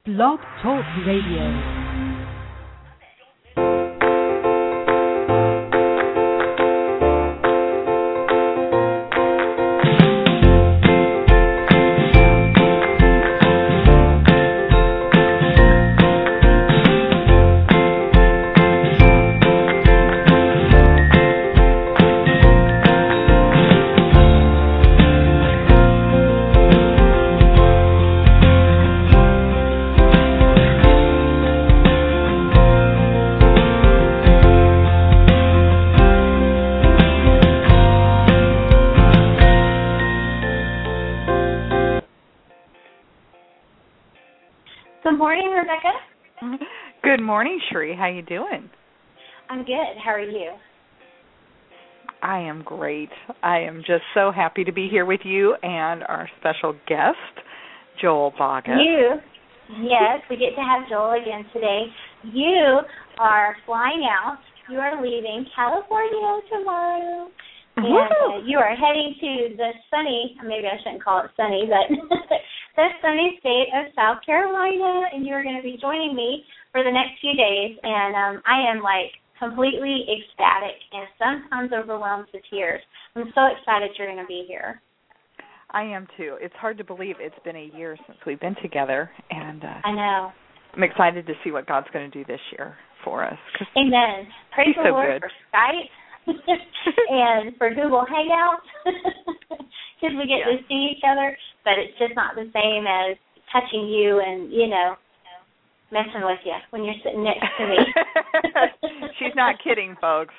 Blog Talk Radio. Good morning, Sheree. How you doing? I'm good. How are you? I am great. I am just so happy to be here with you and our special guest, Joel Boggess. Yes, we get to have Joel again today. You are flying out. You are leaving California tomorrow. And you are heading to the sunny, maybe I shouldn't call it sunny, but the sunny state of South Carolina, and you are going to be joining me for the next few days, and I am, completely ecstatic and sometimes overwhelmed to tears. I'm so excited you're going to be here. I am, too. It's hard to believe it's been a year since we've been together, and I know. I'm excited to see what God's going to do this year for us. Amen. Praise the Lord for Skype and for Google Hangouts, because we get to see each other, but it's just not the same as touching you and, messing with you when you're sitting next to me. She's not kidding, folks.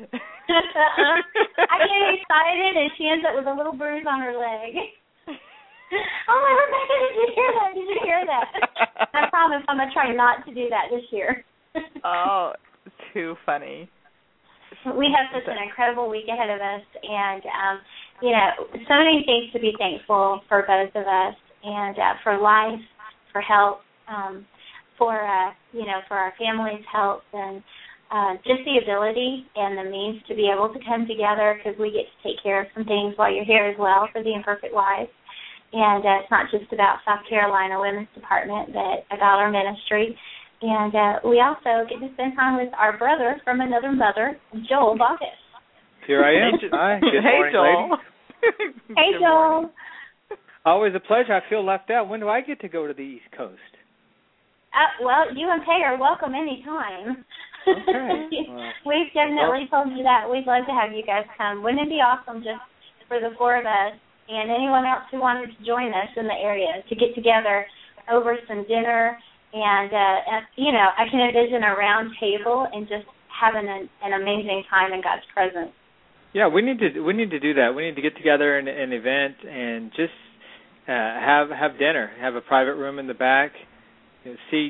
I get excited, and she ends up with a little bruise on her leg. Oh, my Rebecca, did you hear that? Did you hear that? I promise I'm going to try not to do that this year. Oh, too funny. We have such an incredible week ahead of us, and, so many things to be thankful for both of us, and for life, for health, for our family's health, and just the ability and the means to be able to come together, because we get to take care of some things while you're here as well for the Imperfect Wives. And it's not just about South Carolina Women's Department, but about our ministry. And we also get to spend time with our brother from another mother, Joel Boggess. Here I am. Hi. Good morning, Joel. ladies. Hey, Joel. Always a pleasure. I feel left out. When do I get to go to the East Coast? Well, you and Pay are welcome anytime. Okay. We've definitely told you that. We'd love to have you guys come. Wouldn't it be awesome just for the four of us and anyone else who wanted to join us in the area to get together over some dinner? And, I can envision a round table and just having an amazing time in God's presence. Yeah, we need to do that. We need to get together in an event and just have dinner, have a private room in the back, seat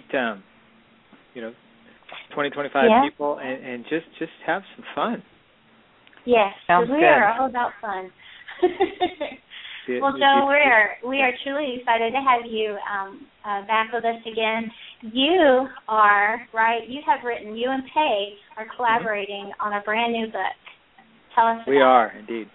20, 25 people, and just have some fun. Yes, because we are all about fun. Well, Joe, we are truly excited to have you back with us again. You are, right, you and Pay are collaborating on a brand new book. Tell us about We are, indeed.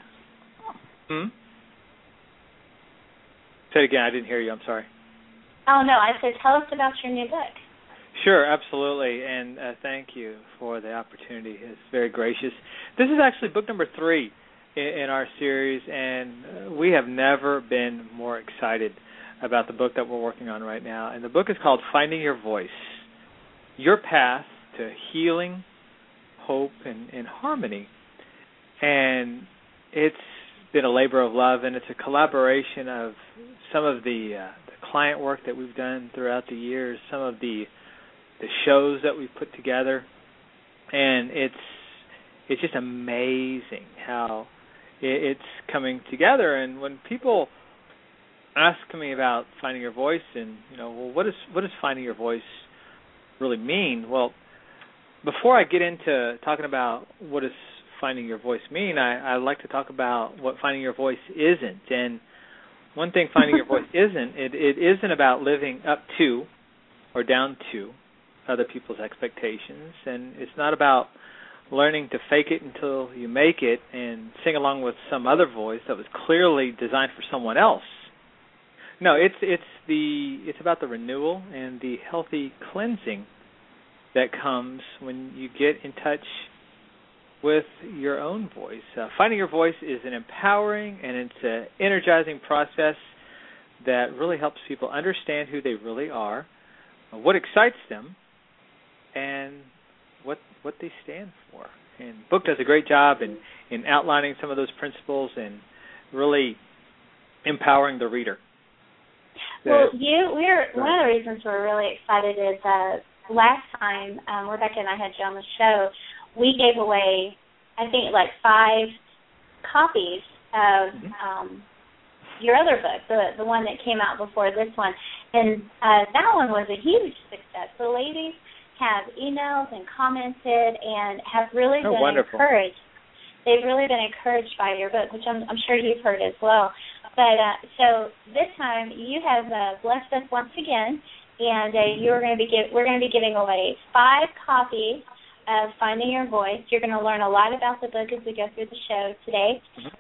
Say it again, I didn't hear you, I'm sorry. Oh, no, I said tell us about your new book. Sure, absolutely, and thank you for the opportunity. It's very gracious. This is actually book number 3 in our series, and we have never been more excited about the book that we're working on right now. And the book is called Finding Your Voice, Your Path to Healing, Hope, and Harmony. And it's been a labor of love, and it's a collaboration of some of the client work that we've done throughout the years, some of the shows that we've put together, and it's just amazing how it's coming together. And when people ask me about finding your voice, and what does finding your voice really mean? Well, before I get into talking about what does finding your voice mean, I like to talk about what finding your voice isn't. And one thing finding your voice isn't, it isn't about living up to or down to other people's expectations, and it's not about learning to fake it until you make it and sing along with some other voice that was clearly designed for someone else. No, it's about the renewal and the healthy cleansing that comes when you get in touch with your own voice. Finding your voice is an empowering and it's an energizing process that really helps people understand who they really are, what excites them, and what they stand for. And the book does a great job in outlining some of those principles and really empowering the reader. Well, one of the reasons we're really excited is last time Rebecca and I had you on the show, we gave away, I think, like 5 copies of your other book, the one that came out before this one. And that one was a huge success. The ladies have emailed and commented and have really been encouraged. They've really been encouraged by your book, which I'm sure you've heard as well. But so this time you have blessed us once again, and we're going to be giving away 5 copies of Finding Your Voice. You're going to learn a lot about the book as we go through the show today.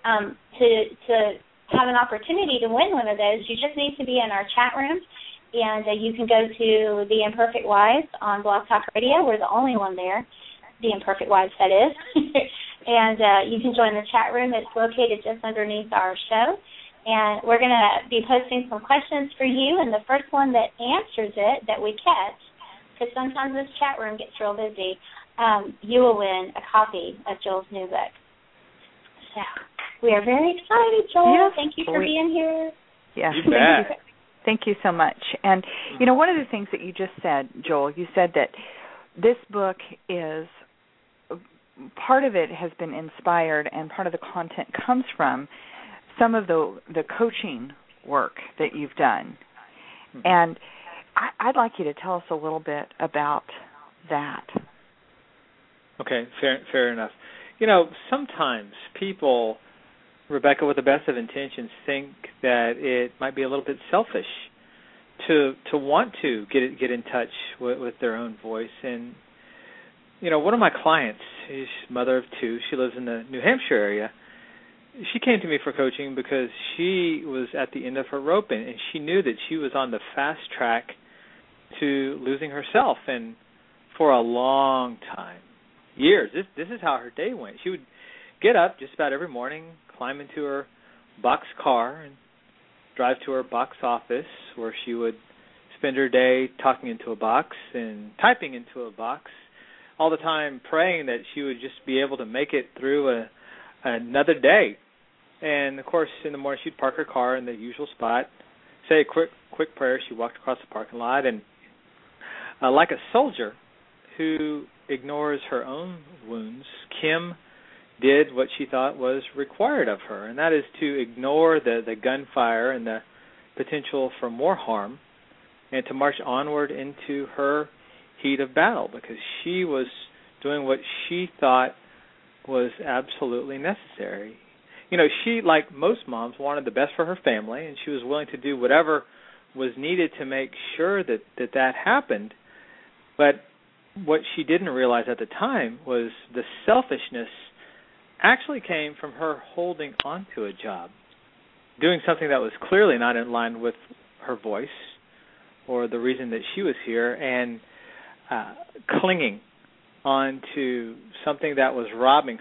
To have an opportunity to win one of those, you just need to be in our chat room, and you can go to The Imperfect Wives on Blog Talk Radio. We're the only one there, The Imperfect Wives, that is. And you can join the chat room. It's located just underneath our show. And we're going to be posting some questions for you, and the first one that answers it, that we catch, because sometimes this chat room gets real busy, you will win a copy of Joel's new book. So we are very excited, Joel. Yes, thank you for being here. Yes, you bet. Thank you so much. And, one of the things that you just said, Joel, you said that this book is, part of it has been inspired and part of the content comes from some of the coaching work that you've done. And I'd like you to tell us a little bit about that. Okay, fair enough. Sometimes people, Rebecca, with the best of intentions, think that it might be a little bit selfish to want to get in touch with their own voice. And, one of my clients, she's a mother of 2. She lives in the New Hampshire area. She came to me for coaching because she was at the end of her rope, and she knew that she was on the fast track to losing herself. And for a long time, years, this is how her day went. She would get up just about every morning, climb into her box car, and drive to her box office, where she would spend her day talking into a box and typing into a box, all the time praying that she would just be able to make it through another day. And, of course, in the morning she'd park her car in the usual spot, say a quick prayer. She walked across the parking lot, and like a soldier who ignores her own wounds, Kim did what she thought was required of her, and that is to ignore the gunfire and the potential for more harm and to march onward into her heat of battle, because she was doing what she thought was absolutely necessary. She, like most moms, wanted the best for her family, and she was willing to do whatever was needed to make sure that happened. But what she didn't realize at the time was the selfishness actually came from her holding on to a job, doing something that was clearly not in line with her voice or the reason that she was here, and clinging on to something that was robbing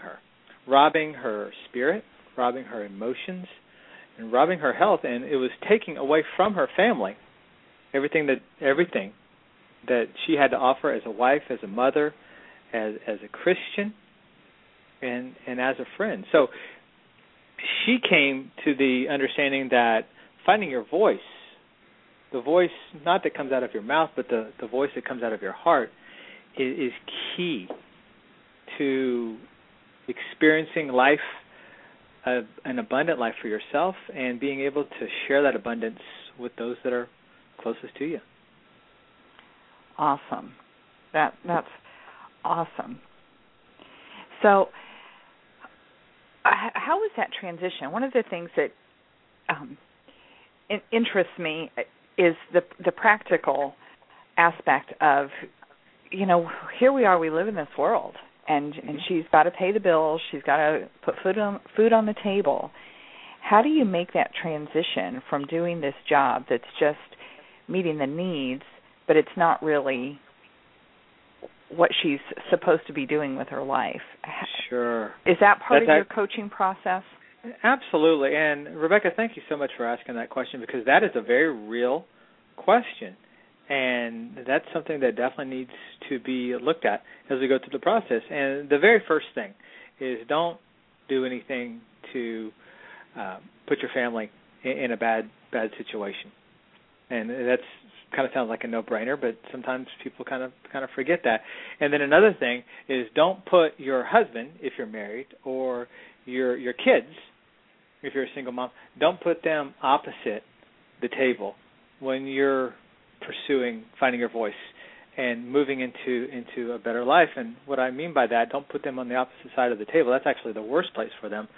her spirit, robbing her emotions, and robbing her health, and it was taking away from her family everything that she had to offer as a wife, as a mother, as a Christian, and as a friend. So she came to the understanding that finding your voice, the voice not that comes out of your mouth, but the voice that comes out of your heart, is key to experiencing life, an abundant life for yourself, and being able to share that abundance with those that are closest to you. Awesome. That's awesome. So how was that transition? One of the things that interests me is the practical aspect of, here we are, we live in this world, and she's got to pay the bills, she's got to put food on the table. how do you make that transition from doing this job that's just meeting the needs, but it's not really what she's supposed to be doing with her life? Sure. Is that part of your coaching process? Absolutely. And Rebecca, thank you so much for asking that question, because that is a very real question. And that's something that definitely needs to be looked at as we go through the process. And the very first thing is, don't do anything to put your family in a bad situation. And that's kind of sounds like a no-brainer, but sometimes people kind of forget that. And then another thing is, don't put your husband, if you're married, or your kids, if you're a single mom, don't put them opposite the table when you're pursuing finding your voice and moving into a better life. And what I mean by that, don't put them on the opposite side of the table. That's actually the worst place for them.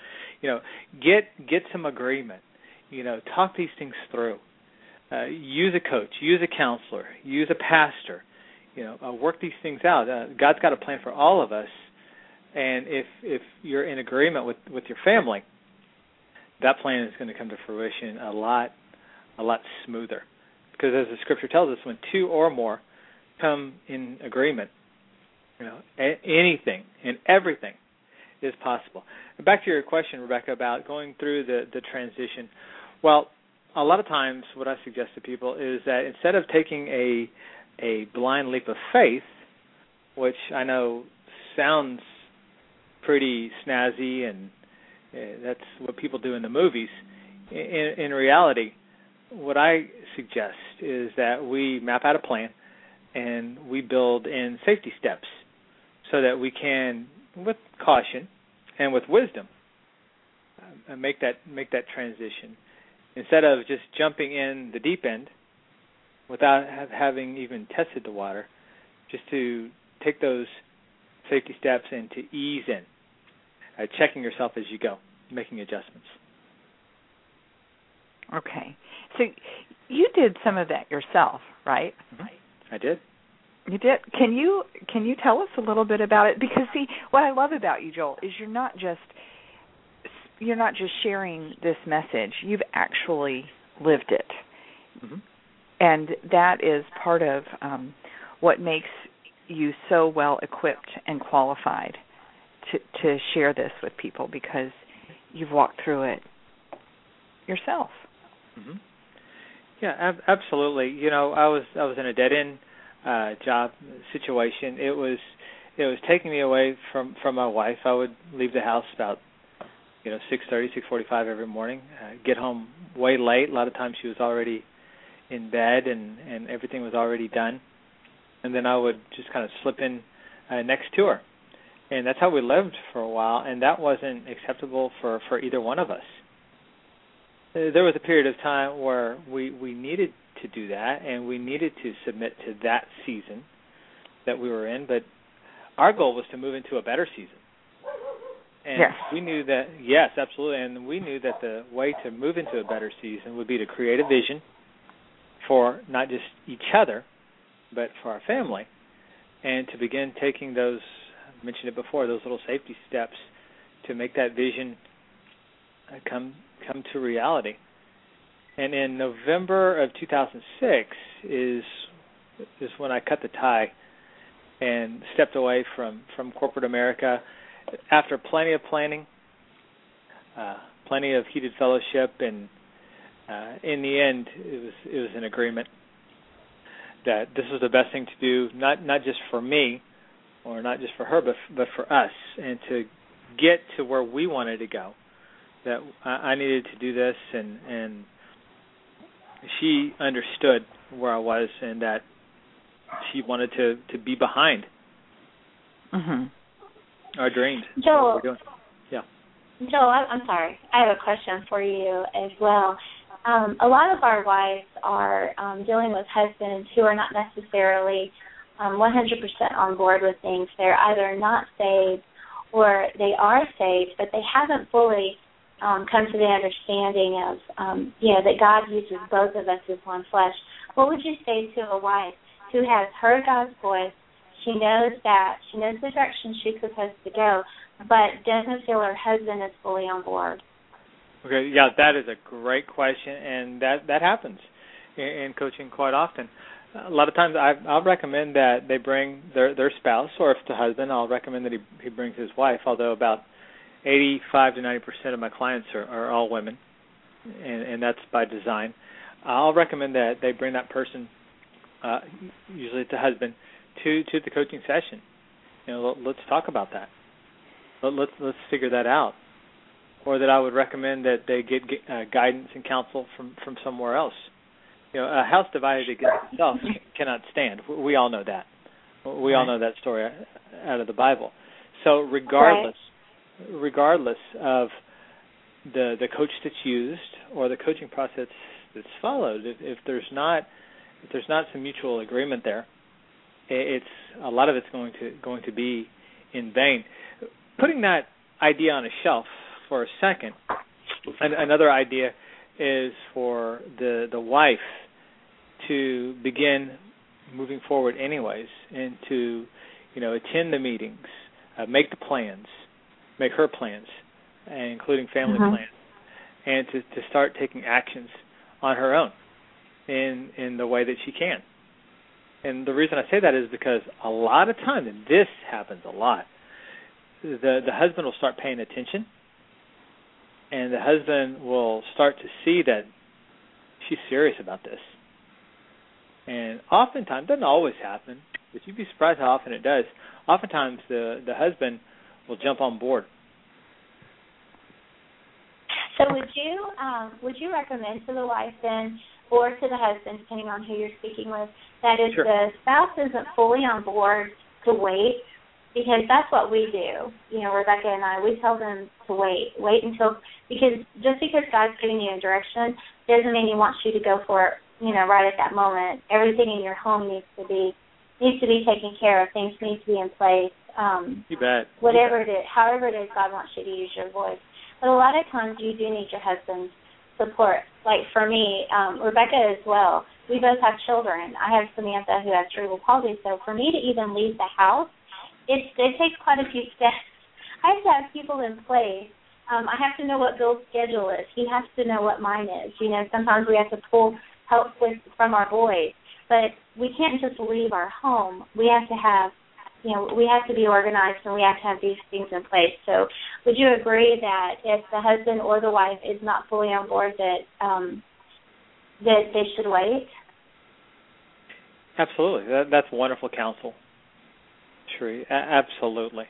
Get some agreement. Talk these things through. Use a coach, use a counselor, use a pastor. Work these things out. God's got a plan for all of us, and if you're in agreement with your family, that plan is going to come to fruition a lot smoother. Because as the Scripture tells us, when two or more come in agreement, anything and everything is possible. And back to your question, Rebecca, about going through the transition. Well, a lot of times what I suggest to people is that instead of taking a blind leap of faith, which I know sounds pretty snazzy and that's what people do in the movies, in reality, what I suggest is that we map out a plan and we build in safety steps so that we can, with caution and with wisdom, make that transition. Instead of just jumping in the deep end without having even tested the water, just to take those safety steps and to ease in, checking yourself as you go, making adjustments. Okay. So you did some of that yourself, right? Mm-hmm. I did. You did. Can you tell us a little bit about it? Because, see, what I love about you, Joel, is you're not just sharing this message. You've actually lived it. Mm-hmm. And that is part of what makes you so well equipped and qualified to share this with people, because you've walked through it yourself. Mm-hmm. Yeah, absolutely. I was in a dead-end job situation. It was taking me away from my wife. I would leave the house about 6:30, 6:45 every morning. Get home way late. A lot of times she was already in bed and everything was already done. And then I would just kind of slip in next to her. And that's how we lived for a while, and that wasn't acceptable for either one of us. There was a period of time where we needed to do that, and we needed to submit to that season that we were in, but our goal was to move into a better season. And yes. We knew that, yes, absolutely, and we knew that the way to move into a better season would be to create a vision for not just each other, but for our family, and to begin taking those, I mentioned it before, those little safety steps to make that vision come to reality. And in November of 2006 is when I cut the tie and stepped away from corporate America after plenty of planning, plenty of heated fellowship, and in the end, it was an agreement that this was the best thing to do, not just for me or not just for her, but for us, and to get to where we wanted to go. That I needed to do this, and she understood where I was, and that she wanted to be behind our dreams. Joel, yeah. Joel, I'm sorry. I have a question for you as well. A lot of our wives are dealing with husbands who are not necessarily 100% on board with things. They're either not saved or they are saved, but they haven't fully come to the understanding of, that God uses both of us as one flesh. What would you say to a wife who has heard God's voice, she knows the direction she's supposed to go, but doesn't feel her husband is fully on board? Okay, yeah, that is a great question, and that happens in coaching quite often. A lot of times I'll recommend that they bring their spouse, or if the husband, I'll recommend that he brings his wife, although about 85 to 90% of my clients are all women, and that's by design. I'll recommend that they bring that person, usually it's the husband, to the coaching session. Let's talk about that. Let's figure that out. Or that I would recommend that they get guidance and counsel from somewhere else. A house divided against itself cannot stand. We all know that. We all know that story out of the Bible. So regardless of the coach that's used or the coaching process that's followed, if there's not some mutual agreement there, it's a lot of it's going to be in vain. Putting that idea on a shelf for a second, another idea is for the wife to begin moving forward anyways, and to attend the meetings, make the plans, make her plans, including family plans, and to start taking actions on her own in the way that she can. And the reason I say that is because a lot of times, and this happens a lot, the husband will start paying attention, and the husband will start to see that she's serious about this. And oftentimes, doesn't always happen, but you'd be surprised how often it does. Oftentimes, the husband will jump on board. So would you recommend to the wife then, or to the husband, depending on who you're speaking with, that if the spouse isn't fully on board, to wait? Because that's what we do. Rebecca and I, we tell them to wait until, because just because God's giving you a direction doesn't mean He wants you to go for it, right at that moment. Everything in your home needs to be taken care of. Things need to be in place. You bet. Whatever it is, however it is God wants you to use your voice. But a lot of times you do need your husband's support. Like for me, Rebecca as well, we both have children. I have Samantha who has cerebral palsy, so for me to even leave the house, it takes quite a few steps. I have to have people in place. I have to know what Bill's schedule is. He has to know what mine is. Sometimes we have to pull help from our boys, but we can't just leave our home. We have to have, we have to be organized, and we have to have these things in place. So would you agree that if the husband or the wife is not fully on board, that they should wait? Absolutely. That's wonderful counsel, Sheree. Absolutely.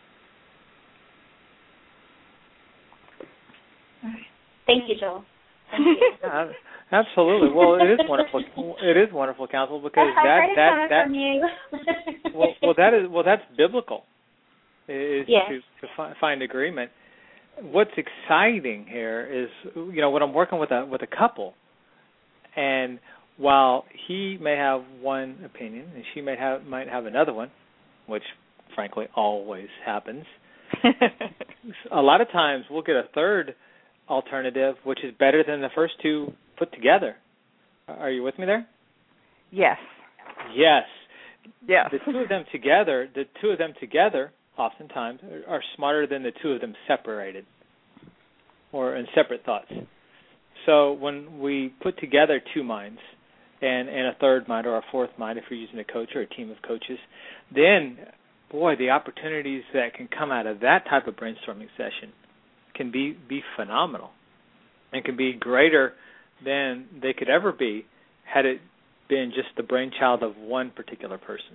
Thank you, Joel. Thank you. Absolutely. Well, it is wonderful. It is wonderful counsel because that from you. that's biblical. Is to find agreement. What's exciting here is when I'm working with a couple, and while he may have one opinion and she might have another one, which frankly always happens. A lot of times we'll get a third alternative, which is better than the first two put together. Are you with me there? Yes. Yes. Yes. The two of them together oftentimes are smarter than the two of them separated or in separate thoughts. So when we put together two minds and a third mind or a fourth mind, if you're using a coach or a team of coaches, then, boy, the opportunities that can come out of that type of brainstorming session can be phenomenal and can be greater than they could ever be had it been just the brainchild of one particular person.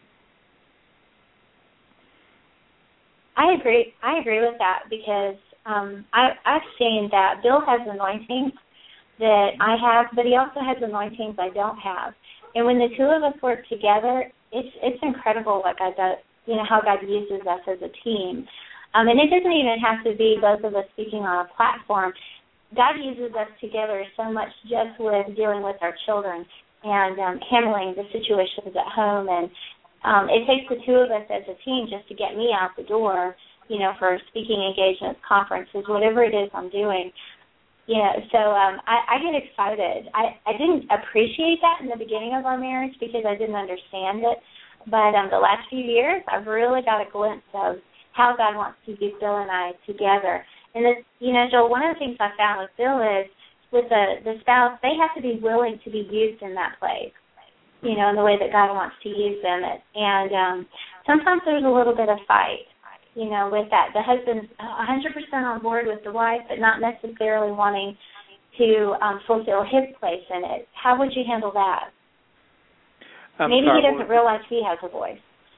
I agree with that because I've seen that Bill has anointings that I have, but he also has anointings I don't have. And when the two of us work together, it's incredible what God does, how God uses us as a team. And it doesn't even have to be both of us speaking on a platform. God uses us together so much just with dealing with our children and handling the situations at home. And it takes the two of us as a team just to get me out the door, for speaking engagements, conferences, whatever it is I'm doing. So I get excited. I didn't appreciate that in the beginning of our marriage because I didn't understand it. But the last few years, I've really got a glimpse of how God wants to use Bill and I together. And this, Joel, one of the things I found with Bill is with the spouse, they have to be willing to be used in that place, in the way that God wants to use them. And sometimes there's a little bit of fight, with that. The husband's 100% on board with the wife, but not necessarily wanting to fulfill his place in it. How would you handle that? Maybe he doesn't realize he has a voice.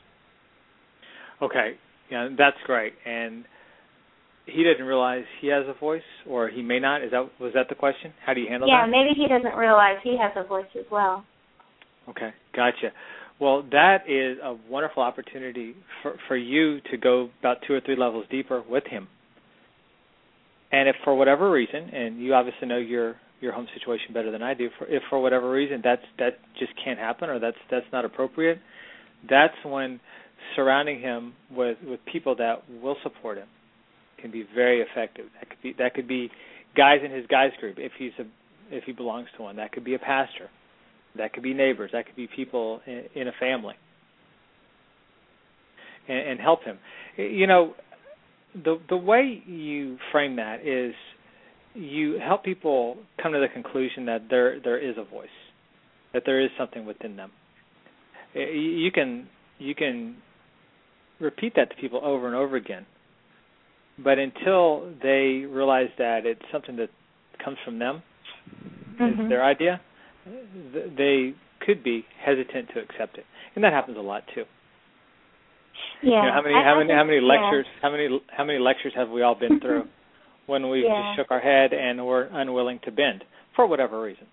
Okay, yeah, that's great. And he doesn't realize he has a voice, or he may not. Was that the question? How do you handle that? Yeah, maybe he doesn't realize he has a voice as well. Okay, gotcha. Well, that is a wonderful opportunity for you to go about 2 or 3 levels deeper with him. And if for whatever reason, and you obviously know your home situation better than I do, if for whatever reason that just can't happen, or that's not appropriate, that's when surrounding him with people that will support him can be very effective. That could be guys in his guys group if he belongs to one. That could be a pastor. That could be neighbors. That could be people in a family, and help him. The way you frame that is you help people come to the conclusion that there is a voice, that there is something within them. You can repeat that to people over and over again, but until they realize that it's something that comes from them, it's their idea, they could be hesitant to accept it, and that happens a lot too. Yeah. How many lectures? Yeah. How many lectures have we all been through when we just shook our head and were unwilling to bend for whatever reason?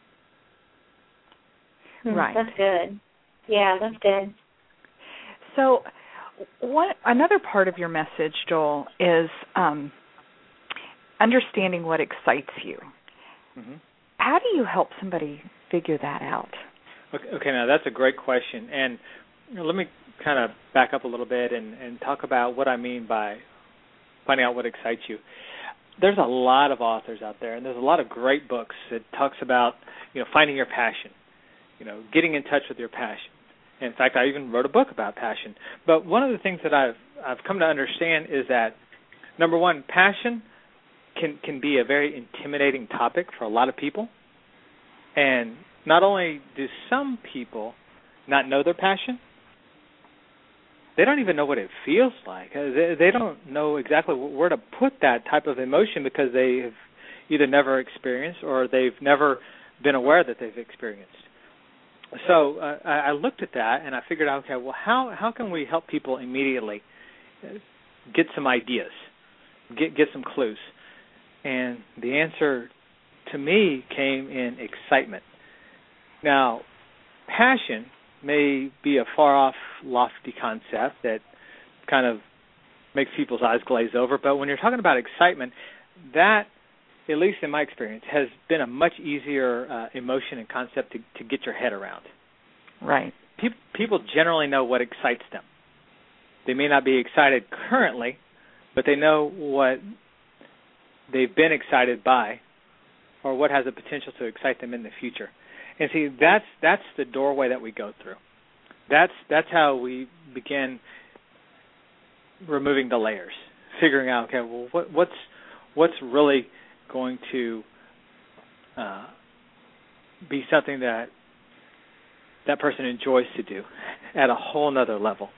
Right. That's good. Yeah, that's good. So, another part of your message, Joel, is understanding what excites you. Mm-hmm. How do you help somebody figure that out? Okay, now that's a great question, and let me kind of back up a little bit and talk about what I mean by finding out what excites you. There's a lot of authors out there, and there's a lot of great books that talks about finding your passion, getting in touch with your passion. In fact, I even wrote a book about passion. But one of the things that I've come to understand is that, number one, passion can be a very intimidating topic for a lot of people. And not only do some people not know their passion, they don't even know what it feels like. They don't know exactly where to put that type of emotion because they have either never experienced or they've never been aware that they've experienced. So I looked at that and I figured out, okay, well, how can we help people immediately get some ideas, get some clues? And the answer to me came in excitement. Now, passion may be a far-off, lofty concept that kind of makes people's eyes glaze over, but when you're talking about excitement, that, at least in my experience, has been a much easier emotion and concept to get your head around. Right. People generally know what excites them. They may not be excited currently, but they know what they've been excited by or what has the potential to excite them in the future. And see, that's the doorway that we go through. That's how we begin removing the layers, figuring out, okay, well, what's really going to be something that person enjoys to do at a whole nother level.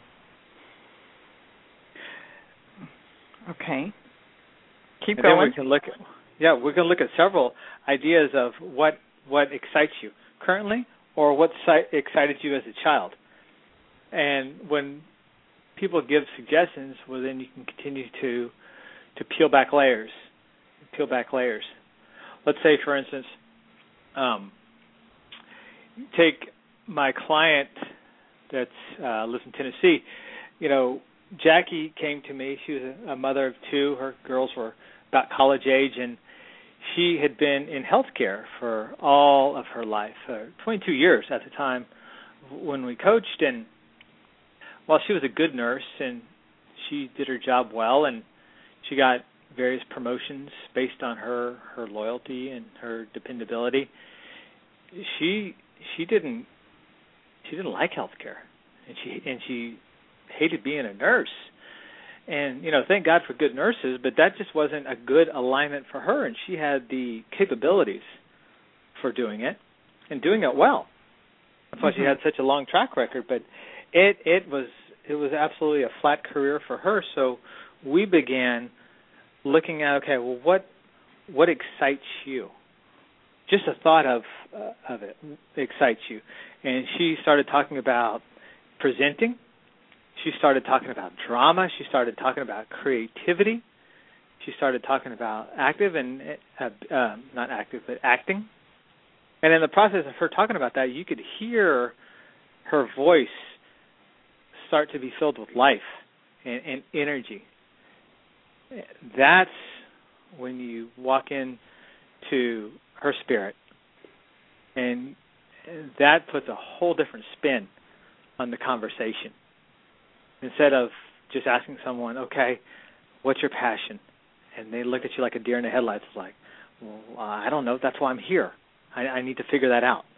Okay. Keep and going. Then we can look at several ideas of what excites you currently or what excited you as a child. And when people give suggestions, well, then you can continue to peel back layers. Let's say, for instance, take my client that lives in Tennessee. Jackie came to me. She was a mother of 2. Her girls were about college age, and she had been in healthcare for all of her life, 22 years at the time when we coached. And while she was a good nurse and she did her job well, and she got various promotions based on her loyalty and her dependability, she didn't like healthcare, and she hated being a nurse. And, thank God for good nurses, but that just wasn't a good alignment for her, and she had the capabilities for doing it and doing it well. That's why she had such a long track record, but it was absolutely a flat career for her. So we began looking at, okay, well, what excites you? Just the thought of it excites you. And she started talking about presenting. She started talking about drama. She started talking about creativity. She started talking about acting. And in the process of her talking about that, you could hear her voice start to be filled with life and energy. That's when you walk into her spirit, and that puts a whole different spin on the conversation. Instead of just asking someone, okay, what's your passion? And they look at you like a deer in the headlights, like, well, I don't know, that's why I'm here. I need to figure that out.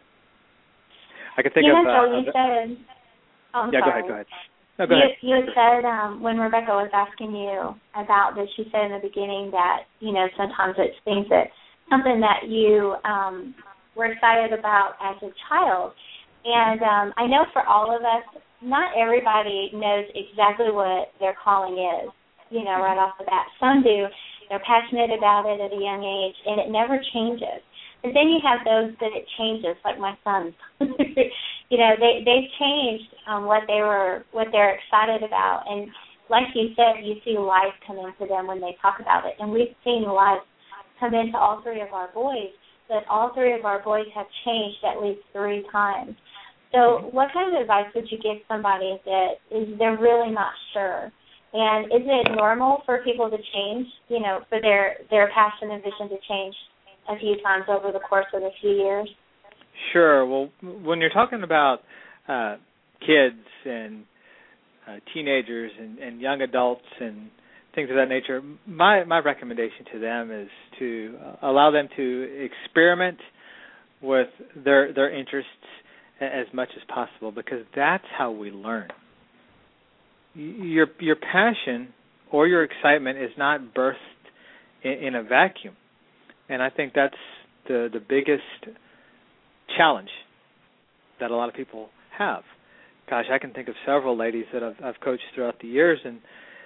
I could think of... You said... Oh, yeah, sorry. go ahead. No, go ahead. You had said when Rebecca was asking you about this, she said in the beginning that, sometimes it's something that you were excited about as a child. And I know for all of us, not everybody knows exactly what their calling is, right off the bat. Some do. They're passionate about it at a young age, and it never changes. And then you have those that it changes, like my sons. They've changed what they're excited about. And like you said, you see life come into them when they talk about it. And we've seen life come into all three of our boys, but all three of our boys have changed at least 3 times. So what kind of advice would you give somebody that they're really not sure? And is it normal for people to change, for their passion and vision to change a few times over the course of a few years? Sure. Well, when you're talking about kids and teenagers and young adults and things of that nature, my recommendation to them is to allow them to experiment with their interests as much as possible, because that's how we learn. Your passion or your excitement is not birthed in a vacuum. And I think that's the biggest challenge that a lot of people have. Gosh, I can think of several ladies that I've coached throughout the years, and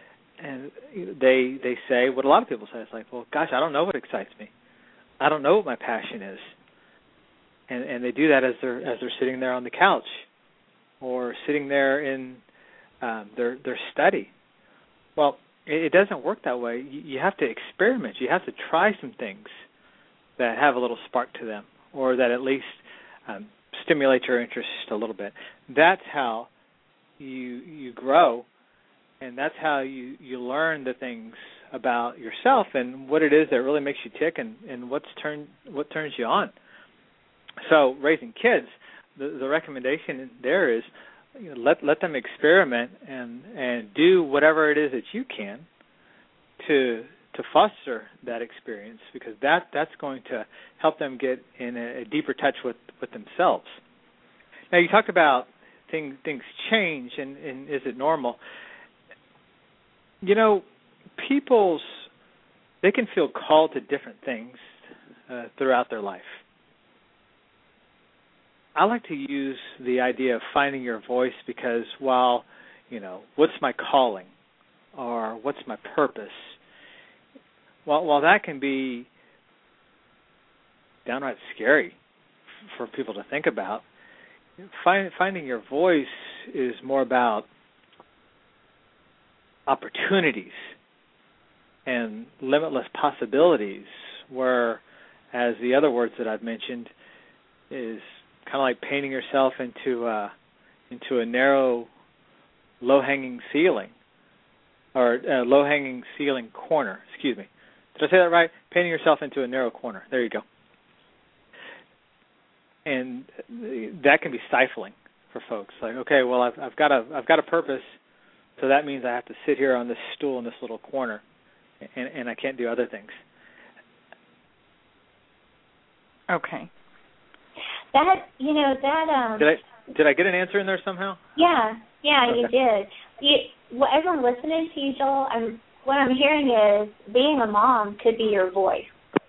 they say what a lot of people say. It's like, well, gosh, I don't know what excites me. I don't know what my passion is. And they do that as they're sitting there on the couch or sitting there in their study. Well, it doesn't work that way. You have to experiment. You have to try some things that have a little spark to them, or that at least stimulate your interest a little bit. That's how you grow, and that's how you learn the things about yourself and what it is that really makes you tick, and what turns you on. So raising kids, the recommendation there is, let them experiment and do whatever it is that you can to foster that experience, because that's going to help them get in a deeper touch with themselves. Now, you talked about things change, and is it normal? They can feel called to different things throughout their life. I like to use the idea of finding your voice, because while, what's my calling or what's my purpose, while that can be downright scary for people to think about, finding your voice is more about opportunities and limitless possibilities, whereas the other words that I've mentioned is kind of like painting yourself into a narrow, low-hanging ceiling, or a low-hanging ceiling corner. Excuse me. Did I say that right? Painting yourself into a narrow corner. There you go. And that can be stifling for folks. Like, okay, well, I've got a purpose, so that means I have to sit here on this stool in this little corner, and I can't do other things. Okay. That Did I get an answer in there somehow? Yeah, okay. You did. as I'm listening to you, Joel, what I'm hearing is being a mom could be your voice.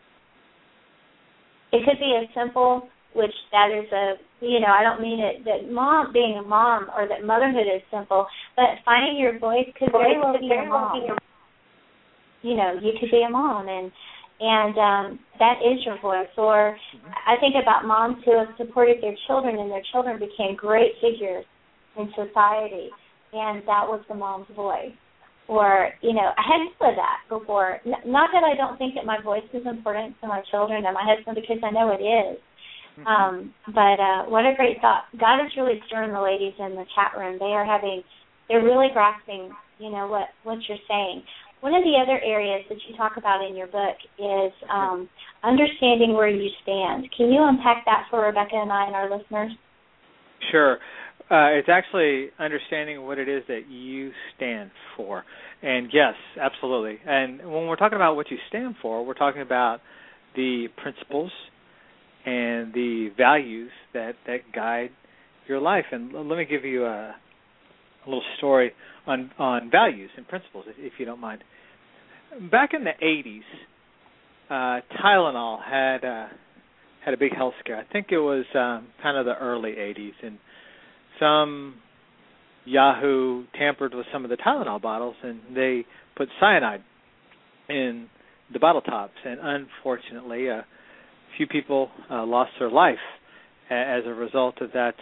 It could be as simple, which that is I don't mean it that being a mom or that motherhood is simple, but finding your voice could very well be your mom. You know, you could be a mom, and that is your voice. Or I think about moms who have supported their children, and their children became great figures in society, and that was the mom's voice. Or, I hadn't said that before. Not that I don't think that my voice is important to my children and my husband, because I know it is. But what a great thought. God is really stirring the ladies in the chat room. They're really grasping, what you're saying. One of the other areas that you talk about in your book is understanding where you stand. Can you unpack that for Rebecca and I and our listeners? Sure. It's actually understanding what it is that you stand for. And yes, absolutely. And when we're talking about what you stand for, we're talking about the principles and the values that guide your life. And let me give you a little story on values and principles, if you don't mind. Back in the 80s, Tylenol had a big health scare. I think it was kind of the early 80s, and some Yahoo tampered with some of the Tylenol bottles, and they put cyanide in the bottle tops. And unfortunately, a few people lost their life as a result of that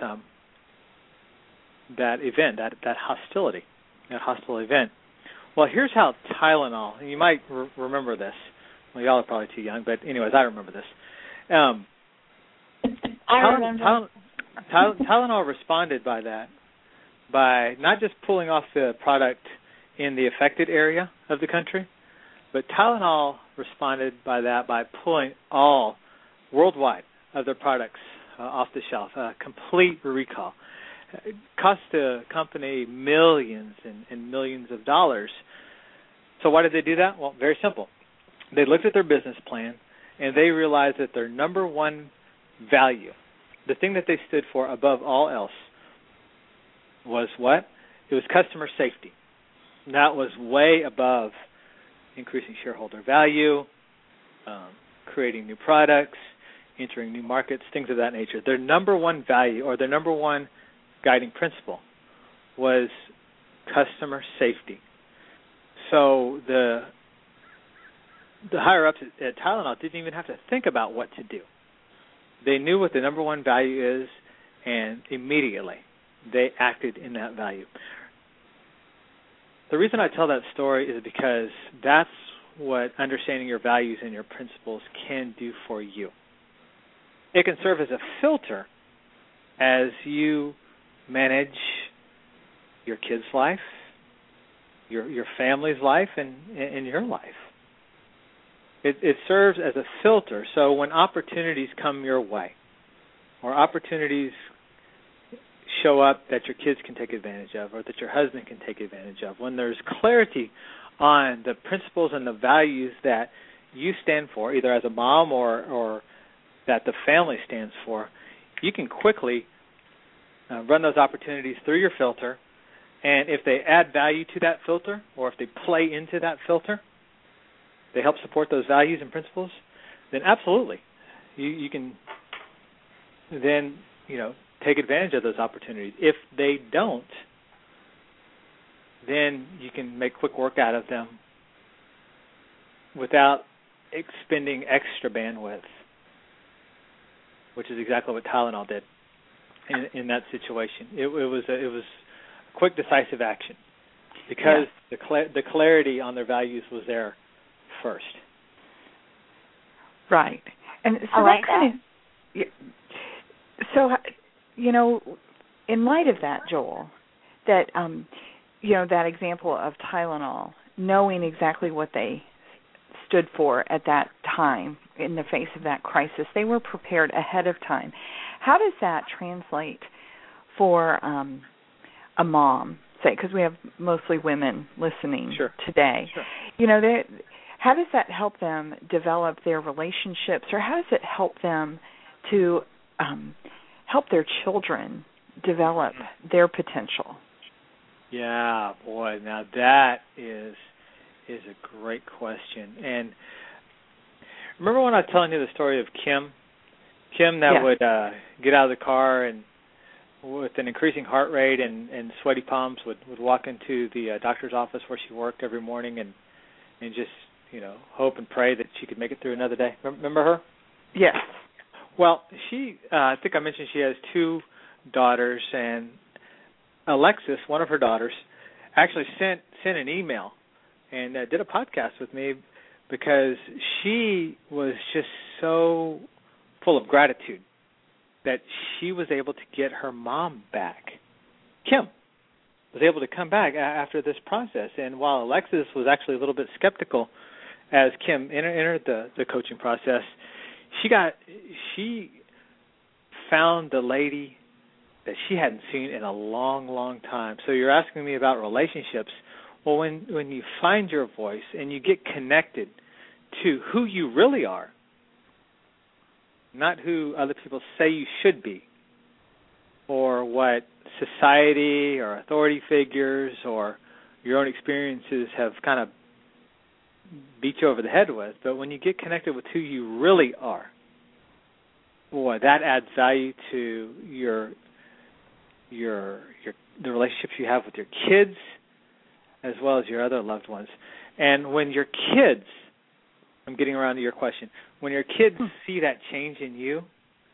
event, that hostile event. Well, here's how Tylenol, and you might remember this. Well, y'all are probably too young, but anyways, I remember this. I remember. Tylenol responded by not just pulling off the product in the affected area of the country, but Tylenol responded by pulling all worldwide of their products off the shelf, a complete recall. It cost the company millions and millions of dollars. So why did they do that? Well, very simple. They looked at their business plan, and they realized that their number one value, the thing that they stood for above all else, was what? It was customer safety. And that was way above increasing shareholder value, creating new products, entering new markets, things of that nature. Their number one value, or their number one guiding principle, was customer safety. So the higher-ups at Tylenol didn't even have to think about what to do. They knew what the number one value is, and immediately they acted in that value. The reason I tell that story is because that's what understanding your values and your principles can do for you. It can serve as a filter as you manage your kids' life, your family's life, and your life. It serves as a filter. So when opportunities come your way, or opportunities show up that your kids can take advantage of, or that your husband can take advantage of, when there's clarity on the principles and the values that you stand for, either as a mom or that the family stands for, you can quickly run those opportunities through your filter. And if they add value to that filter, or if they play into that filter, they help support those values and principles, then absolutely, you can then, take advantage of those opportunities. If they don't, then you can make quick work out of them without expending extra bandwidth, which is exactly what Tylenol did in that situation. It was a quick, decisive action because the clarity on their values was there first. Right. And so I like that. So, in light of that, Joel, that, that example of Tylenol, knowing exactly what they stood for at that time in the face of that crisis, they were prepared ahead of time. How does that translate for a mom, say, because we have mostly women listening today? Sure. How does that help them develop their relationships, or how does it help them to help their children develop their potential? Yeah, boy, now that is a great question. And remember when I was telling you the story of Kim? Kim that would get out of the car and with an increasing heart rate and sweaty palms would walk into the doctor's office where she worked every morning and just, hope and pray that she could make it through another day. Remember her? Yes. Well, she, I think I mentioned she has 2 daughters, and Alexis, one of her daughters, actually sent an email and did a podcast with me because she was just so full of gratitude that she was able to get her mom back. Kim was able to come back after this process, and while Alexis was actually a little bit skeptical as Kim entered the coaching process, she found the lady that she hadn't seen in a long, long time. So you're asking me about relationships. Well, when you find your voice and you get connected to who you really are, not who other people say you should be, or what society or authority figures or your own experiences have kind of beat you over the head with, but when you get connected with who you really are, boy, that adds value to the relationships you have with your kids as well as your other loved ones. And when your kids, I'm getting around to your question, when your kids see that change in you,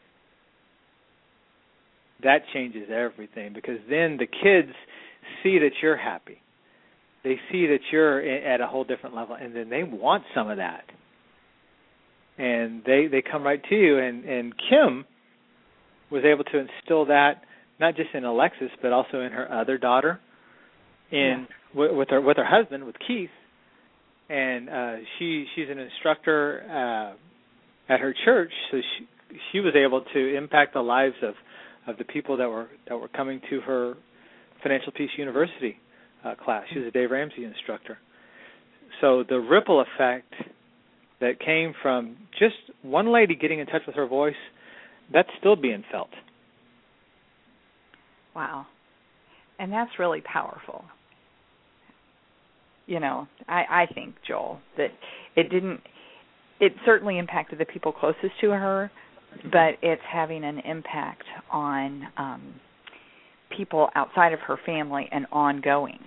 that changes everything, because then the kids see that you're happy. They see that you're at a whole different level, and then they want some of that. And they come right to you. And Kim was able to instill that not just in Alexis, but also in her other daughter, with her husband, with Keith. And she's an instructor at her church, so she was able to impact the lives of the people that were coming to her Financial Peace University class. She was a Dave Ramsey instructor. So the ripple effect that came from just one lady getting in touch with her voice, that's still being felt. Wow. And that's really powerful. I think, Joel, that it certainly impacted the people closest to her, but it's having an impact on people outside of her family and ongoing.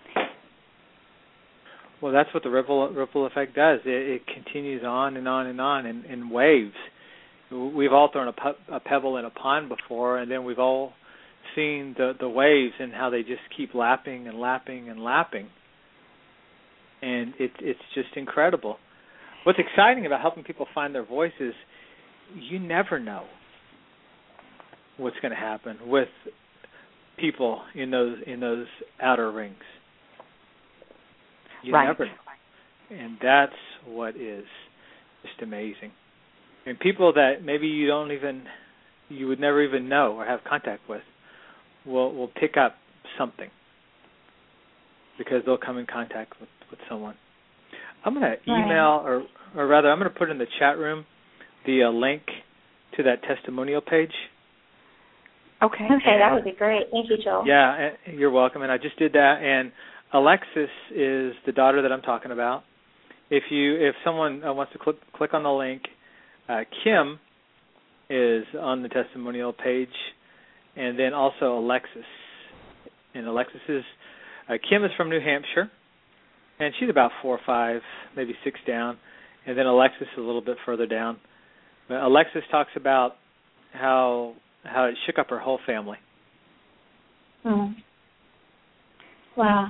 Well, that's what the ripple effect does. It continues on and on and on in waves. We've all thrown a pebble in a pond before, and then we've all seen the waves and how they just keep lapping and lapping and lapping. And it's just incredible. What's exciting about helping people find their voice is you never know what's going to happen with people in those outer rings. You never know. And that's what is just amazing. And people that maybe you would never even know or have contact with will pick up something because they'll come in contact with someone. I'm going to email, or rather, I'm going to put in the chat room the link to that testimonial page. Okay, that would be great. Thank you, Joel. Yeah, you're welcome. And I just did that. And Alexis is the daughter that I'm talking about. If someone wants to click on the link, Kim is on the testimonial page, and then also Alexis. And Alexis is Kim is from New Hampshire, and she's about 4 or 5, maybe 6 down, and then Alexis is a little bit further down. But Alexis talks about how it shook up her whole family. Mm. Wow.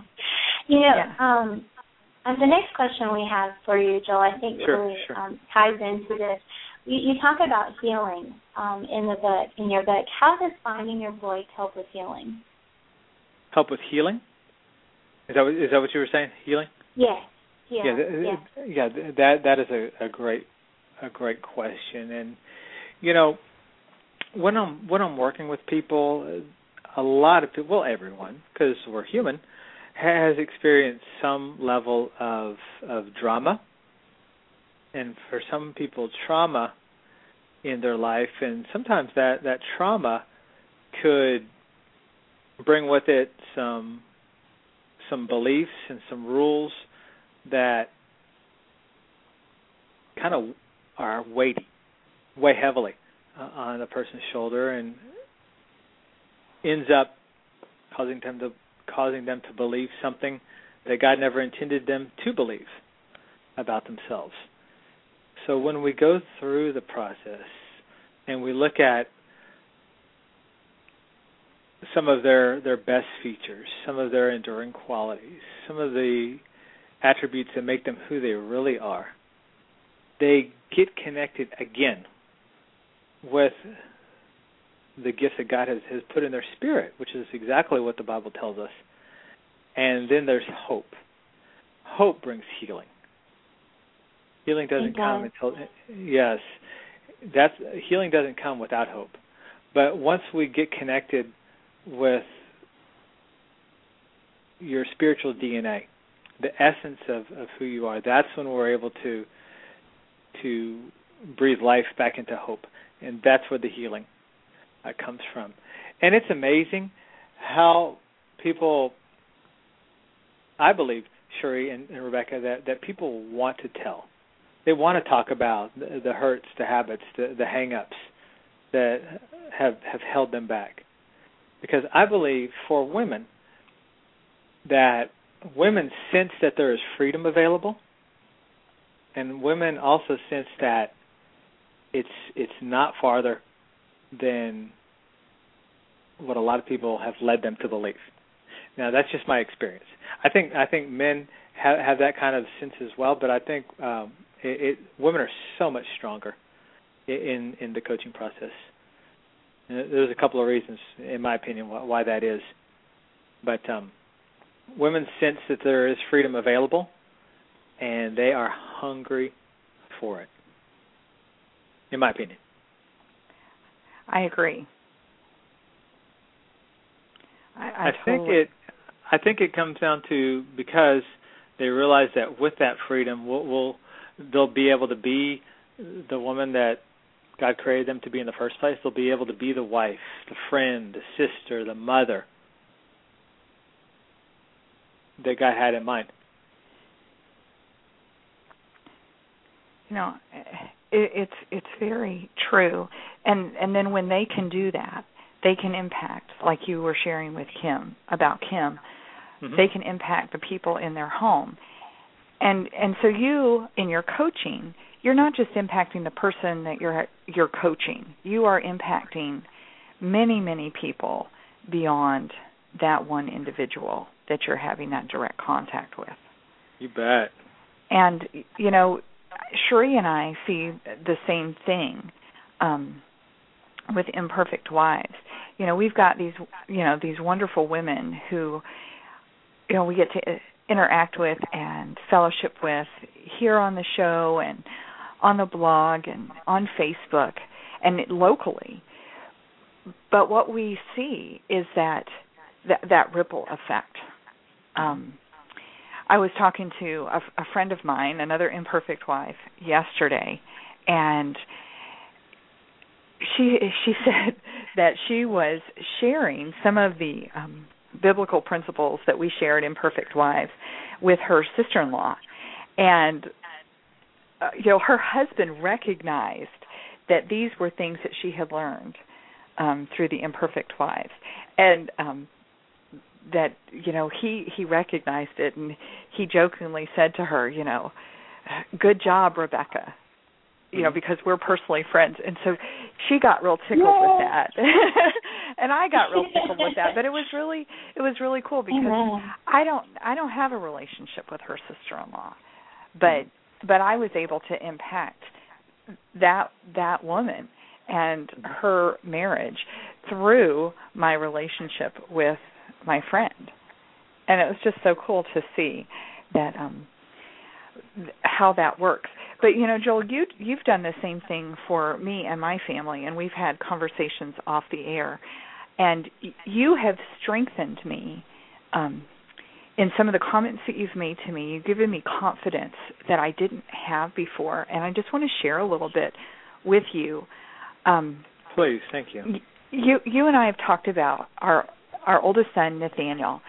The next question we have for you, Joel, I think really ties into this. You talk about healing in your book. How does finding your voice help with healing? Help with healing? Is that what you were saying? Healing? Yes. Yeah. That is a great question. And when I'm working with people, a lot of people, well, everyone, because we're human, has experienced some level of drama. And for some people, trauma in their life, and sometimes that trauma could bring with it some some beliefs and some rules that kind of are weigh heavily on a person's shoulder, and ends up causing them to believe something that God never intended them to believe about themselves. So when we go through the process and we look at some of their best features, some of their enduring qualities, some of the attributes that make them who they really are, they get connected again with the gifts that God has put in their spirit, which is exactly what the Bible tells us. And then there's hope. Hope brings healing. Healing doesn't come until, yes, healing doesn't come without hope. But once we get connected with your spiritual DNA, the essence of who you are, that's when we're able to breathe life back into hope. And that's where the healing comes from. And it's amazing how people, I believe, Sherry and Rebecca, that people want to tell. They want to talk about the hurts, the habits, the hang-ups that have held them back. Because I believe for women that women sense that there is freedom available, and women also sense that it's not farther than what a lot of people have led them to believe. Now, that's just my experience. I think men have that kind of sense as well, but I think women are so much stronger in the coaching process. And there's a couple of reasons, in my opinion, why that is. But women sense that there is freedom available, and they are hungry for it, in my opinion. I agree. I think it comes down to, because they realize that with that freedom, they'll be able to be the woman that God created them to be in the first place. They'll be able to be the wife, the friend, the sister, the mother that God had in mind. You know, it's very true. And then when they can do that, they can impact, like you were sharing with Kim, about Kim, mm-hmm. They can impact the people in their home. And so you, in your coaching, you're not just impacting the person that you're coaching. You are impacting many, many people beyond that one individual that you're having that direct contact with. You bet. And, you know, Sheree and I see the same thing with Imperfect Wives. You know, we've got these wonderful women who, you know, we get to interact with and fellowship with here on the show and on the blog and on Facebook and locally. But what we see is that ripple effect. I was talking to a friend of mine, another imperfect wife, yesterday, and she said that she was sharing some of the biblical principles that we shared in Perfect Wives with her sister-in-law. And, you know, her husband recognized that these were things that she had learned through the Imperfect Wives. And that, you know, he recognized it, and he jokingly said to her, you know, good job, Rebecca, you know, because we're personally friends. And so she got real tickled with that. And I got real tickled with that. But it was really cool because I don't have a relationship with her sister-in-law. But I was able to impact that woman and her marriage through my relationship with my friend. And it was just so cool to see that how that works. But, you know, Joel, you've done the same thing for me and my family, and we've had conversations off the air. And you have strengthened me in some of the comments that you've made to me. You've given me confidence that I didn't have before. And I just want to share a little bit with you. Please, thank you. You and I have talked about our oldest son, Nathaniel,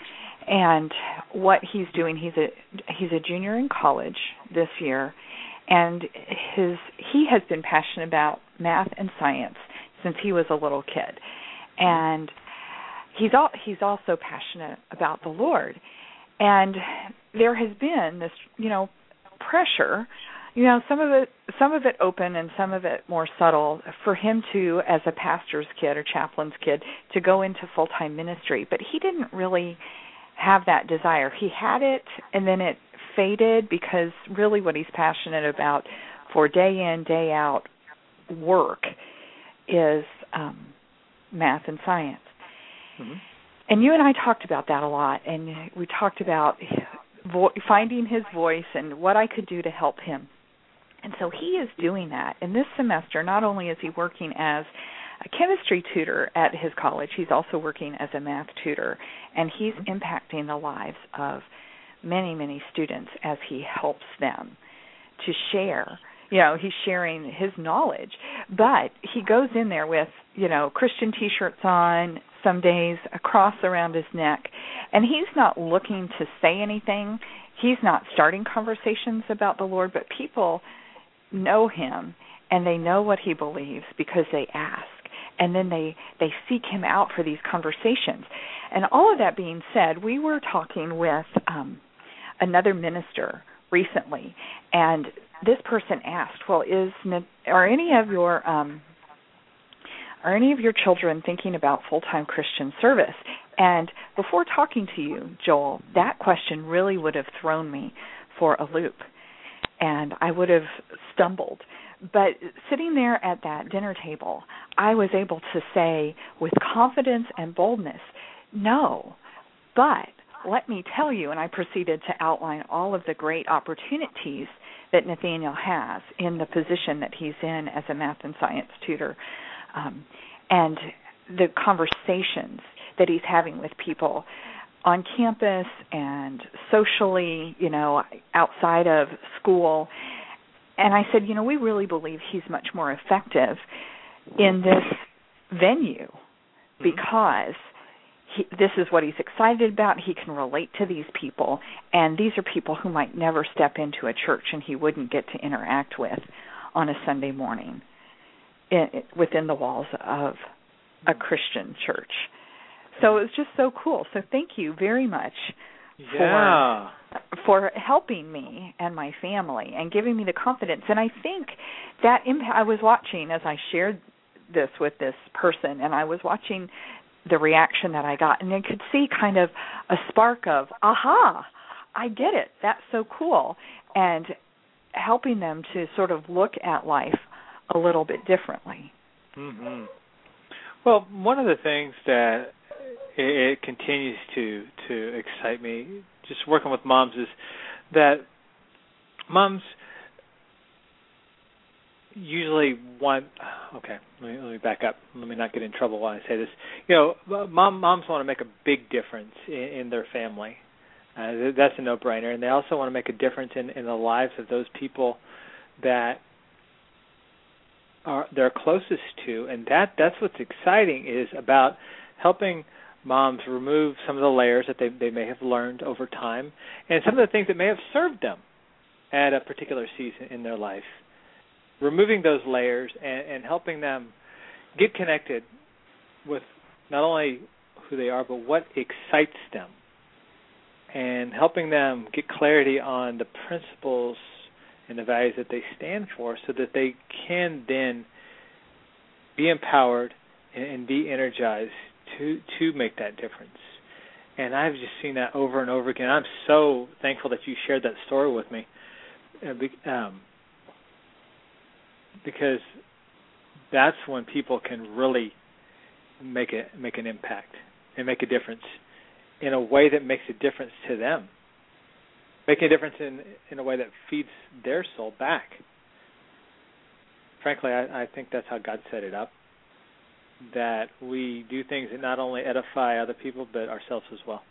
And what he's doing, he's a junior in college this year, and he has been passionate about math and science since he was a little kid. And he's also passionate about the Lord. And there has been this, pressure, some of it open and some of it more subtle, for him to, as a pastor's kid or chaplain's kid, to go into full-time ministry. But he didn't really have that desire. He had it, and then it faded, because really what he's passionate about for day in, day out work is math and science. Mm-hmm. And you and I talked about that a lot, and we talked about finding his voice and what I could do to help him. And so he is doing that. And this semester, not only is he working as a chemistry tutor at his college, he's also working as a math tutor, and he's impacting the lives of many, many students as he helps them to share. He's sharing his knowledge, but he goes in there with, Christian T-shirts on, some days a cross around his neck, and he's not looking to say anything. He's not starting conversations about the Lord, but people know him, and they know what he believes because they ask, and then they seek him out for these conversations. And all of that being said, we were talking with another minister recently, and this person asked, "Well, are any of your children thinking about full-time Christian service?" And before talking to you, Joel, that question really would have thrown me for a loop, and I would have stumbled. But sitting there at that dinner table, I was able to say with confidence and boldness, "No, but let me tell you," and I proceeded to outline all of the great opportunities that Nathaniel has in the position that he's in as a math and science tutor, and the conversations that he's having with people on campus and socially, outside of school. And I said, we really believe he's much more effective in this venue because this is what he's excited about. He can relate to these people, and these are people who might never step into a church and he wouldn't get to interact with on a Sunday morning within the walls of a Christian church. So it was just so cool. So thank you very much for helping me and my family and giving me the confidence. And I think that I was watching as I shared this with this person, and I was watching the reaction that I got, and I could see kind of a spark of, aha, I get it. That's so cool. And helping them to sort of look at life a little bit differently. Mm-hmm. Well, one of the things that it continues to excite me, just working with moms, is that moms usually want. Okay, let me back up. Let me not get in trouble while I say this. Moms want to make a big difference in their family. That's a no-brainer, and they also want to make a difference in the lives of those people that they're closest to, and that's what's exciting, is about helping moms remove some of the layers that they may have learned over time, and some of the things that may have served them at a particular season in their life. Removing those layers and helping them get connected with not only who they are, but what excites them, and helping them get clarity on the principles and the values that they stand for, so that they can then be empowered and be energized to make that difference. And I've just seen that over and over again. I'm so thankful that you shared that story with me, because that's when people can really make an impact and make a difference in a way that makes a difference to them. Making a difference in a way that feeds their soul back. Frankly, I think that's how God set it up, that we do things that not only edify other people, but ourselves as well.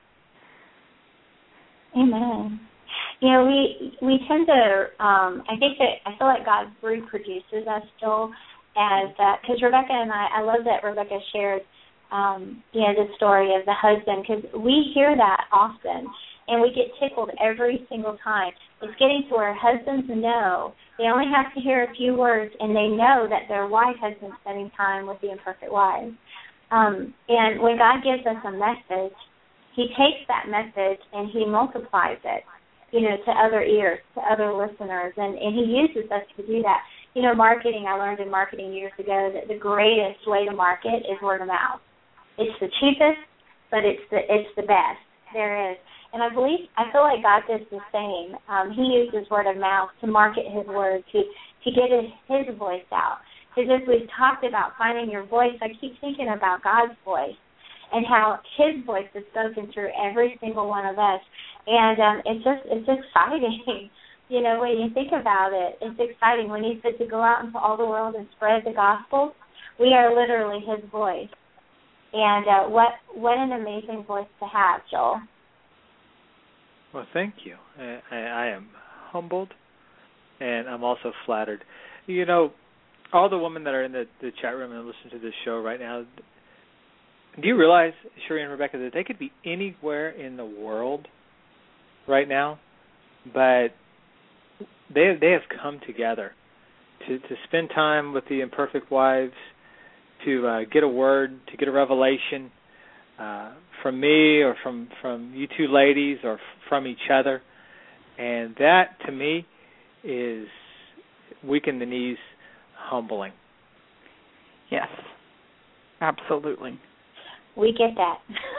Amen. We tend to, I feel like God reproduces us still as that, because Rebecca and I love that Rebecca shared the story of the husband, because we hear that often, and we get tickled every single time. It's getting to where husbands know. They only have to hear a few words, and they know that their wife has been spending time with the imperfect wife. And when God gives us a message, he takes that message and he multiplies it, to other ears, to other listeners, and he uses us to do that. Marketing, I learned in marketing years ago that the greatest way to market is word of mouth. It's the cheapest, but it's the best there is. And I feel like God does the same. He uses word of mouth to market his word, to get his voice out. Because as we've talked about finding your voice, I keep thinking about God's voice and how his voice is spoken through every single one of us. And it's exciting. When you think about it, it's exciting. When he said to go out into all the world and spread the gospel, we are literally his voice. And what an amazing voice to have, Joel. Well, thank you. I am humbled, and I'm also flattered. All the women that are in the chat room and listen to this show right now, do you realize, Sheree and Rebecca, that they could be anywhere in the world right now, but they have come together to spend time with the imperfect wives, to get a word, to get a revelation from me or from you two ladies or from each other. And that, to me, is weak in the knees, humbling. Yes, absolutely. We get that.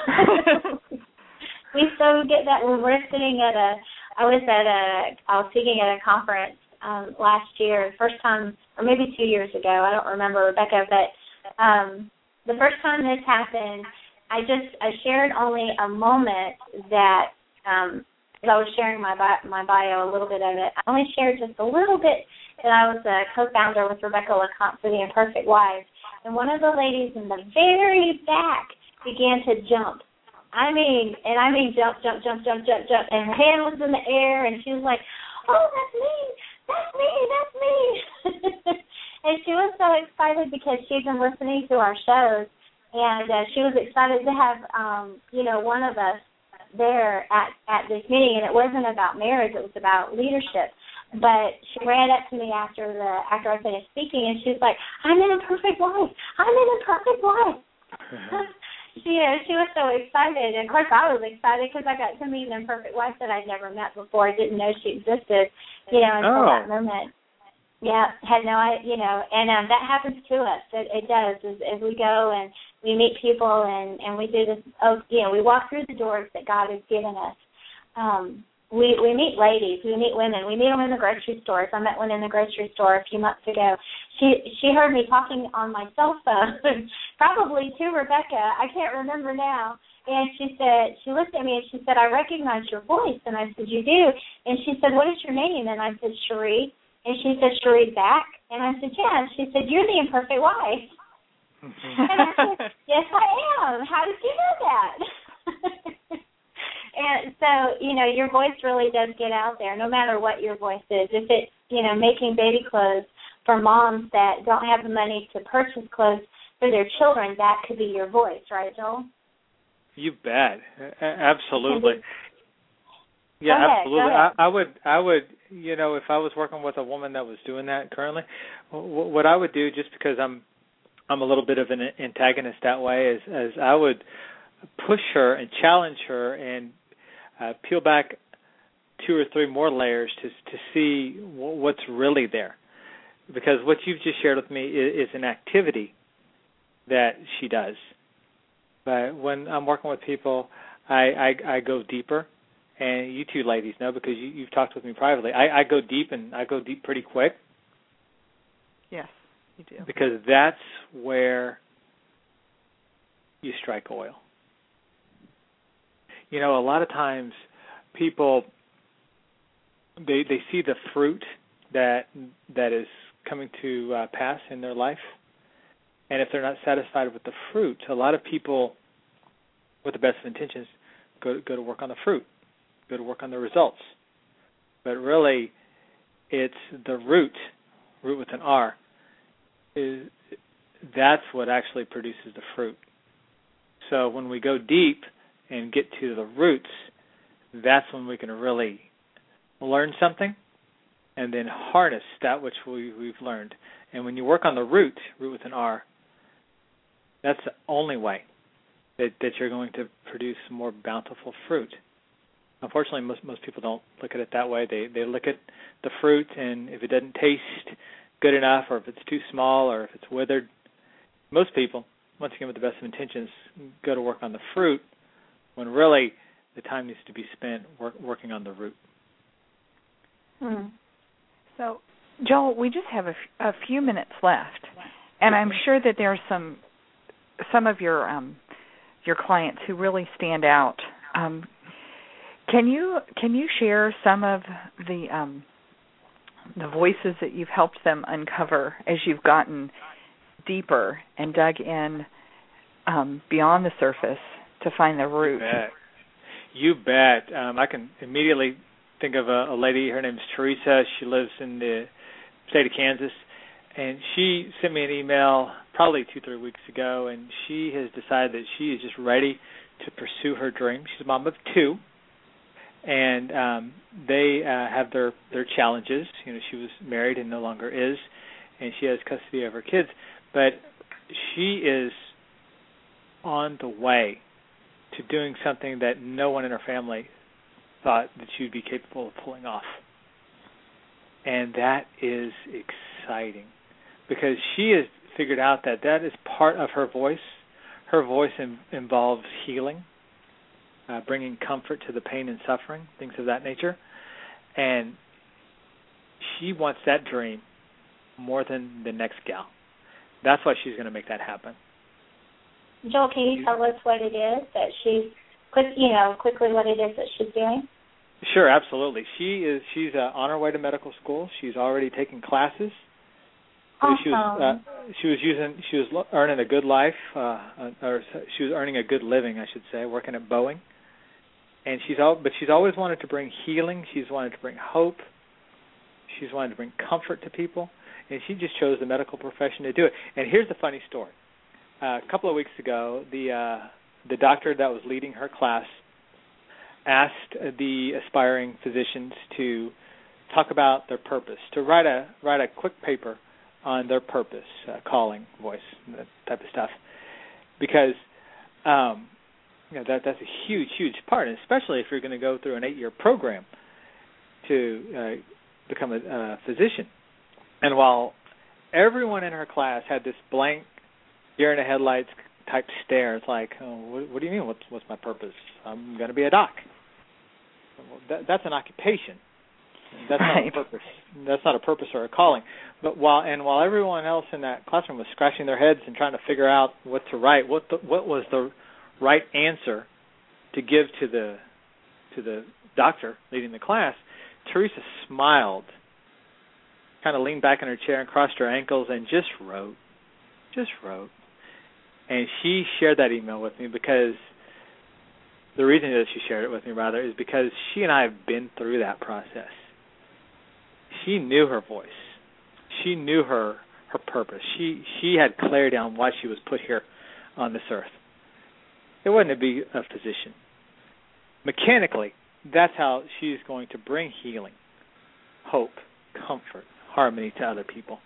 We so get that when we're sitting I was speaking at a conference last year, first time, or maybe 2 years ago, I don't remember, Rebecca, but the first time this happened, I shared only a moment that, as I was sharing my bio, a little bit of it, I only shared just a little bit that I was a co-founder with Rebecca LeCompte for the Imperfect Wives, and one of the ladies in the very back began to jump. I mean jump, and her hand was in the air, and she was like, oh, that's me. And she was so excited because she'd been listening to our shows, and she was excited to have, one of us there at this meeting, and it wasn't about marriage, it was about leadership. But she ran up to me after I finished speaking, and she was like, I'm an imperfect wife. She was so excited, and of course I was excited because I got to meet an imperfect wife that I'd never met before. I didn't know she existed, until that moment. Yeah, had no idea, and that happens to us. It does as we go and we meet people and we do this. We walk through the doors that God has given us. We meet ladies, we meet women, we meet them in the grocery stores. I met one in the grocery store a few months ago. She heard me talking on my cell phone, probably to Rebecca. I can't remember now. And she looked at me and she said, I recognize your voice. And I said, you do? And she said, what is your name? And I said, Sheree. And she said, Sheree back? And I said, yeah. And she said, you're the imperfect wife. And I said, yes, I am. How did you know that? And so, your voice really does get out there, no matter what your voice is. If it's, making baby clothes for moms that don't have the money to purchase clothes for their children, that could be your voice, right, Joel? You bet. Absolutely. Yeah, go absolutely. Ahead. I would, if I was working with a woman that was doing that currently, what I would do, just because I'm a little bit of an antagonist that way, is I would push her and challenge her and peel back 2 or 3 more layers to see what's really there. Because what you've just shared with me is an activity that she does. But when I'm working with people, I go deeper. And you two ladies know, because you've talked with me privately, I go deep, and I go deep pretty quick. Yes, you do. Because that's where you strike oil. A lot of times people, they see the fruit that is coming to pass in their life, and if they're not satisfied with the fruit, a lot of people with the best of intentions go to work on the fruit, go to work on the results. But really, it's the root with an R, that's what actually produces the fruit. So when we go deep and get to the roots, that's when we can really learn something and then harness that which we've learned. And when you work on the root with an R, that's the only way that you're going to produce more bountiful fruit. Unfortunately, most people don't look at it that way. They look at the fruit, and if it doesn't taste good enough, or if it's too small, or if it's withered, most people, once again with the best of intentions, go to work on the fruit when really the time needs to be spent working on the root. So, Joel, we just have a few minutes left, and I'm sure that there are some of your clients who really stand out. Can you share some of the voices that you've helped them uncover as you've gotten deeper and dug in beyond the surface to find the root? You bet. I can immediately think of a lady. Her name's Teresa. She lives in the state of Kansas, and she sent me an email probably 2-3 weeks ago, and she has decided that she is just ready to pursue her dream. She's a mom of 2, and they have their challenges. You know, she was married and no longer is, and she has custody of her kids, but she is on the way to doing something that no one in her family thought that she would be capable of pulling off. And that is exciting because she has figured out that is part of her voice. Her voice involves healing, bringing comfort to the pain and suffering, things of that nature. And she wants that dream more than the next gal. That's why she's going to make that happen. Joel, can you tell us what it is that she's quickly what it is that she's doing? Sure, absolutely. She's on her way to medical school. She's already taken classes. Awesome. She was earning a good life, or she was earning a good living, I should say, working at Boeing. And she's always wanted to bring healing. She's wanted to bring hope. She's wanted to bring comfort to people, and she just chose the medical profession to do it. And here's the funny story. A couple of weeks ago, the doctor that was leading her class asked the aspiring physicians to talk about their purpose, to write a quick paper on their purpose, calling, voice, that type of stuff, because that's a huge part, especially if you're going to go through an 8-year program to become a physician. And while everyone in her class had this blank, deer-in-the-headlights type stare, it's like, oh, what do you mean? What's my purpose? I'm going to be a doc. Well, that's an occupation. That's not a purpose. That's not a purpose or a calling. But while everyone else in that classroom was scratching their heads and trying to figure out what to write, what was the right answer to give to the doctor leading the class, Teresa smiled, kind of leaned back in her chair and crossed her ankles and just wrote. And she shared that email with me because the reason that she shared it with me, rather, is because she and I have been through that process. She knew her voice. She knew her purpose. She had clarity on why she was put here on this earth. It wasn't to be a physician. Mechanically, that's how she's going to bring healing, hope, comfort, harmony to other people.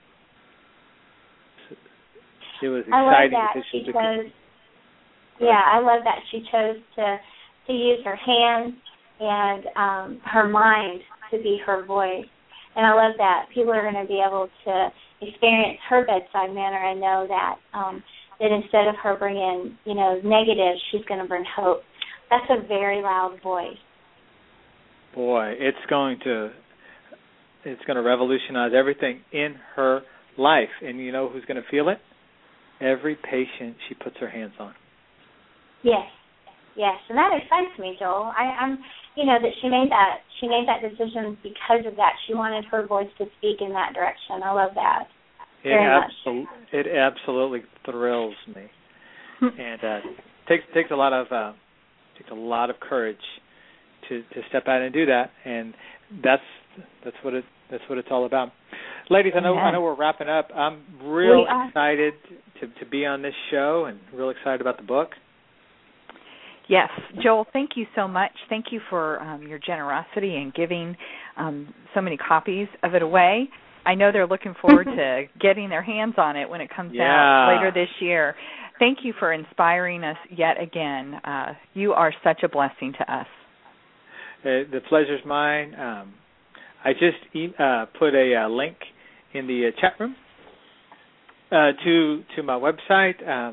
It was exciting. I love that she chose. Yeah, I love that she chose to use her hands and her mind to be her voice. And I love that people are going to be able to experience her bedside manner and know that that instead of her bringing, negative, she's going to bring hope. That's a very loud voice. Boy, it's going to revolutionize everything in her life. And you know who's going to feel it? Every patient she puts her hands on. Yes, and that excites me, Joel. I'm that she made that decision because of that. She wanted her voice to speak in that direction. I love that very much. It absolutely thrills me, and takes a lot of courage to step out and do that, and that's what it's all about. Ladies, I know we're wrapping up. I'm real excited to be on this show and real excited about the book. Yes, Joel, thank you so much. Thank you for your generosity in giving so many copies of it away. I know they're looking forward to getting their hands on it when it comes out later this year. Thank you for inspiring us yet again. You are such a blessing to us. The pleasure's mine. I just put a link in the chat room to my website.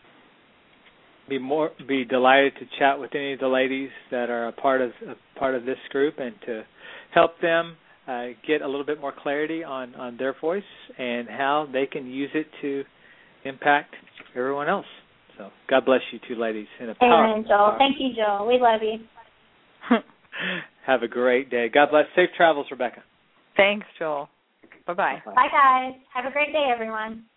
Be delighted to chat with any of the ladies that are a part of this group and to help them get a little bit more clarity on their voice and how they can use it to impact everyone else. So God bless you two ladies. Amen, Joel. Thank you, Joel. We love you. Have a great day. God bless. Safe travels, Rebecca. Thanks, Joel. Bye-bye. Bye, guys. Have a great day, everyone.